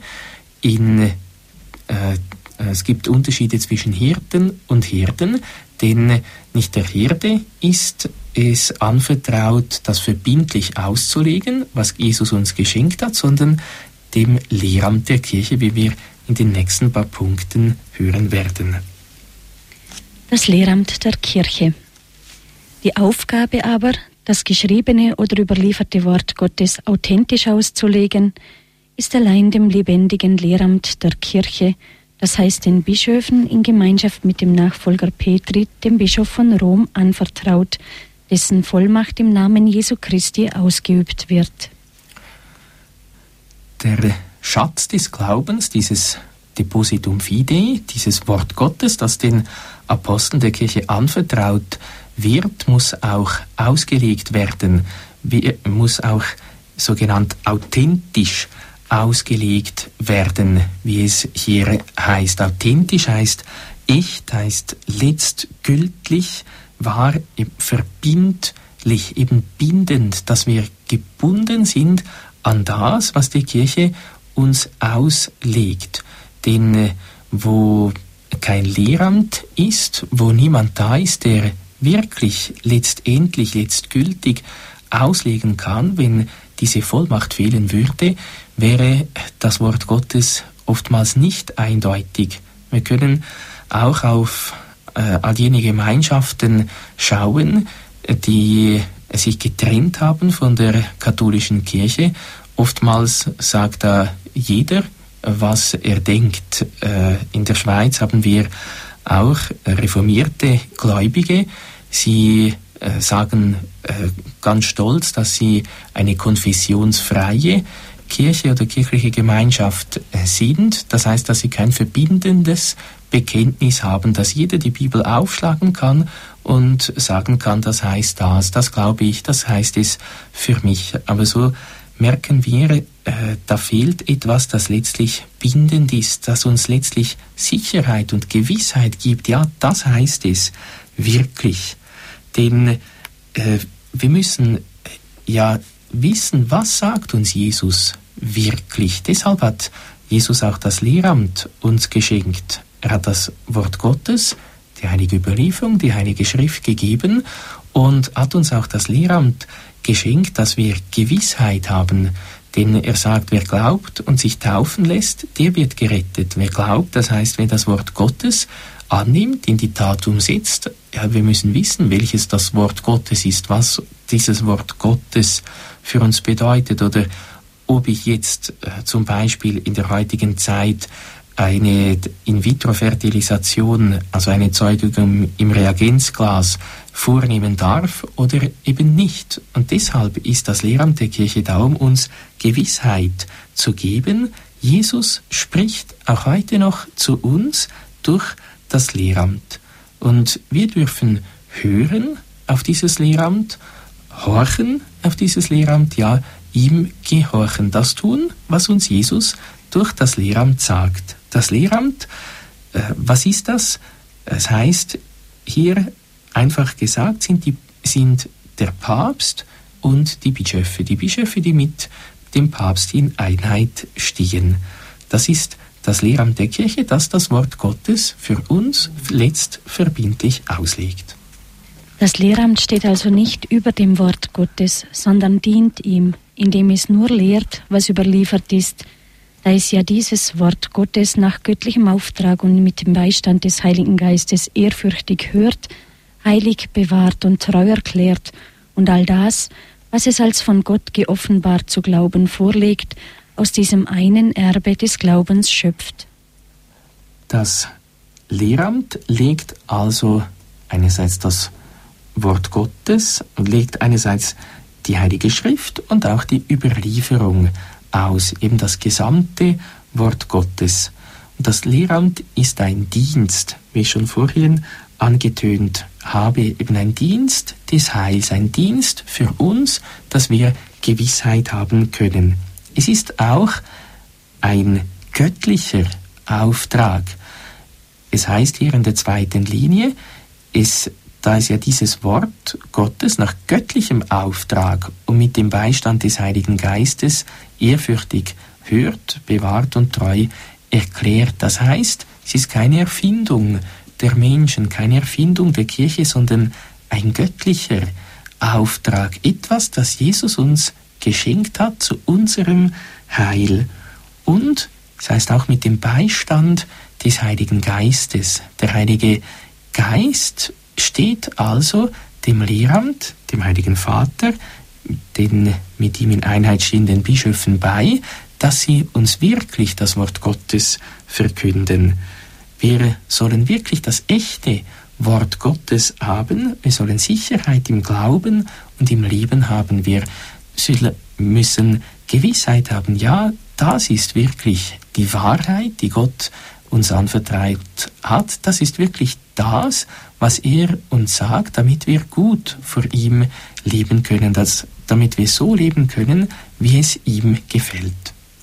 zwischen Hirten und Herden, denn nicht der Hirte ist es anvertraut, das verbindlich auszulegen, was Jesus uns geschenkt hat, sondern dem Lehramt der Kirche, wie wir in den nächsten paar Punkten hören werden. Das Lehramt der Kirche. Die Aufgabe aber, das geschriebene oder überlieferte Wort Gottes authentisch auszulegen, ist allein dem lebendigen Lehramt der Kirche, das heißt den Bischöfen in Gemeinschaft mit dem Nachfolger Petri, dem Bischof von Rom, anvertraut, dessen Vollmacht im Namen Jesu Christi ausgeübt wird. Der Schatz des Glaubens, dieses Depositum Fidei, dieses Wort Gottes, das den Aposteln der Kirche anvertraut wird, muss auch ausgelegt werden, muss auch sogenannt authentisch ausgelegt werden, wie es hier heißt. Authentisch heißt echt, heißt letztgültig, wahr, verbindlich, eben bindend, dass wir gebunden sind an das, was die Kirche uns auslegt. Denn wo kein Lehramt ist, wo niemand da ist, der wirklich letztgültig auslegen kann, wenn diese Vollmacht fehlen würde, wäre das Wort Gottes oftmals nicht eindeutig. Wir können auch auf all jene Gemeinschaften schauen, die sich getrennt haben von der katholischen Kirche. Oftmals sagt da jeder, was er denkt. In der Schweiz haben wir auch reformierte Gläubige. Sie sagen ganz stolz, dass sie eine konfessionsfreie Kirche oder kirchliche Gemeinschaft sind. Das heißt, dass sie kein verbindendes Bekenntnis haben, dass jeder die Bibel aufschlagen kann und sagen kann, das heißt das glaube ich, das heißt es für mich. Aber so merken wir, da fehlt etwas, das letztlich bindend ist, das uns letztlich Sicherheit und Gewissheit gibt. Ja, das heißt es wirklich. Denn wir müssen ja wissen, was sagt uns Jesus wirklich. Deshalb hat Jesus auch das Lehramt uns geschenkt. Er hat das Wort Gottes, die heilige Überlieferung, die heilige Schrift gegeben und hat uns auch das Lehramt geschenkt, dass wir Gewissheit haben. Denn er sagt, wer glaubt und sich taufen lässt, der wird gerettet. Wer glaubt, das heißt, wer das Wort Gottes annimmt, in die Tat umsetzt, ja, wir müssen wissen, welches das Wort Gottes ist, was dieses Wort Gottes für uns bedeutet, oder ob ich jetzt zum Beispiel in der heutigen Zeit eine In-vitro-Fertilisation, also eine Zeugung im Reagenzglas, vornehmen darf oder eben nicht. Und deshalb ist das Lehramt der Kirche da, um uns Gewissheit zu geben. Jesus spricht auch heute noch zu uns durch das Lehramt. Und wir dürfen hören auf dieses Lehramt horchen auf dieses Lehramt, ja, ihm gehorchen, das tun, was uns Jesus durch das Lehramt sagt. Das Lehramt, was ist das? Es heißt, hier einfach gesagt, sind der Papst und die Bischöfe, die mit dem Papst in Einheit stehen. Das ist das Lehramt der Kirche, das das Wort Gottes für uns letztverbindlich auslegt. Das Lehramt steht also nicht über dem Wort Gottes, sondern dient ihm, indem es nur lehrt, was überliefert ist, da es ja dieses Wort Gottes nach göttlichem Auftrag und mit dem Beistand des Heiligen Geistes ehrfürchtig hört, heilig bewahrt und treu erklärt und all das, was es als von Gott geoffenbart zu glauben vorlegt, aus diesem einen Erbe des Glaubens schöpft. Das Lehramt legt also einerseits das Wort Gottes und legt einerseits die Heilige Schrift und auch die Überlieferung aus, eben das gesamte Wort Gottes. Und das Lehramt ist ein Dienst, wie ich schon vorhin angetönt habe, eben ein Dienst des Heils, ein Dienst für uns, dass wir Gewissheit haben können. Es ist auch ein göttlicher Auftrag. Es heißt hier in der zweiten Linie, da es ja dieses Wort Gottes nach göttlichem Auftrag und mit dem Beistand des Heiligen Geistes ehrfürchtig hört, bewahrt und treu erklärt. Das heißt, es ist keine Erfindung der Menschen, keine Erfindung der Kirche, sondern ein göttlicher Auftrag. Etwas, das Jesus uns geschenkt hat zu unserem Heil. Und es heißt auch mit dem Beistand des Heiligen Geistes. Der Heilige Geist steht also dem Lehramt, dem Heiligen Vater, den mit ihm in Einheit stehenden Bischöfen bei, dass sie uns wirklich das Wort Gottes verkünden. Wir sollen wirklich das echte Wort Gottes haben. Wir sollen Sicherheit im Glauben und im Leben haben. Wir müssen Gewissheit haben, ja, das ist wirklich die Wahrheit, die Gott uns anvertraut hat. Das ist wirklich das, was er uns sagt, damit wir gut vor ihm leben können, damit wir so leben können, wie es ihm gefällt.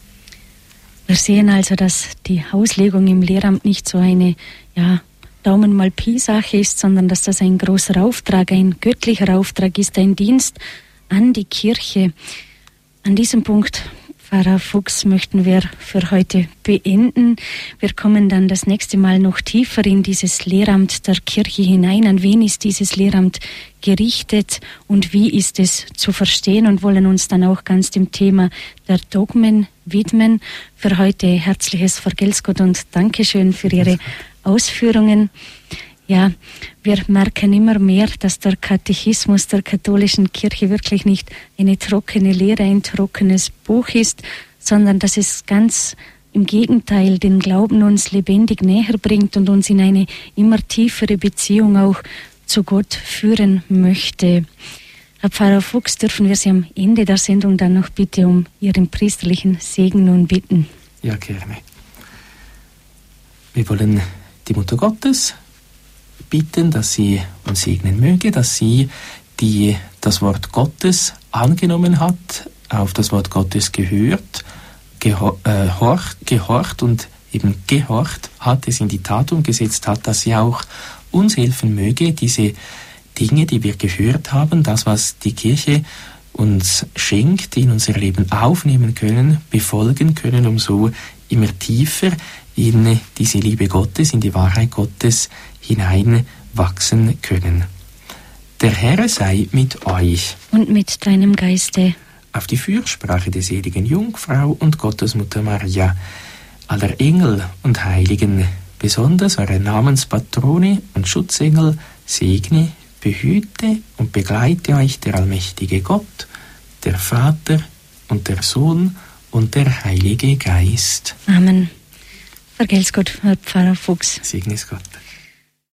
Wir sehen also, dass die Auslegung im Lehramt nicht so eine Daumen mal Pi-Sache ist, sondern dass das ein großer Auftrag, ein göttlicher Auftrag ist, ein Dienst an die Kirche. An diesem Punkt, Pfarrer Fuchs, möchten wir für heute beenden. Wir kommen dann das nächste Mal noch tiefer in dieses Lehramt der Kirche hinein. An wen ist dieses Lehramt gerichtet und wie ist es zu verstehen, und wollen uns dann auch ganz dem Thema der Dogmen widmen. Für heute herzliches Vergelt's Gott und Dankeschön für Ihre Ausführungen. Ja, wir merken immer mehr, dass der Katechismus der katholischen Kirche wirklich nicht eine trockene Lehre, ein trockenes Buch ist, sondern dass es ganz im Gegenteil den Glauben uns lebendig näher bringt und uns in eine immer tiefere Beziehung auch zu Gott führen möchte. Herr Pfarrer Fuchs, dürfen wir Sie am Ende der Sendung dann noch bitte um Ihren priesterlichen Segen nun bitten? Ja, gerne. Wir wollen die Mutter Gottes bitten, dass sie uns segnen möge, dass sie, die das Wort Gottes angenommen hat, auf das Wort Gottes gehört, gehorcht und eben gehorcht hat, es in die Tat umgesetzt hat, dass sie auch uns helfen möge, diese Dinge, die wir gehört haben, das, was die Kirche uns schenkt, in unser Leben aufnehmen können, befolgen können, um so immer tiefer in diese Liebe Gottes, in die Wahrheit Gottes hineinwachsen können. Der Herr sei mit euch. Und mit deinem Geiste. Auf die Fürsprache der seligen Jungfrau und Gottesmutter Maria, aller Engel und Heiligen, besonders eure Namenspatrone und Schutzengel, segne, behüte und begleite euch der allmächtige Gott, der Vater und der Sohn und der Heilige Geist. Amen. Vergelt's Gott, Herr Pfarrer Fuchs. Segne es Gott.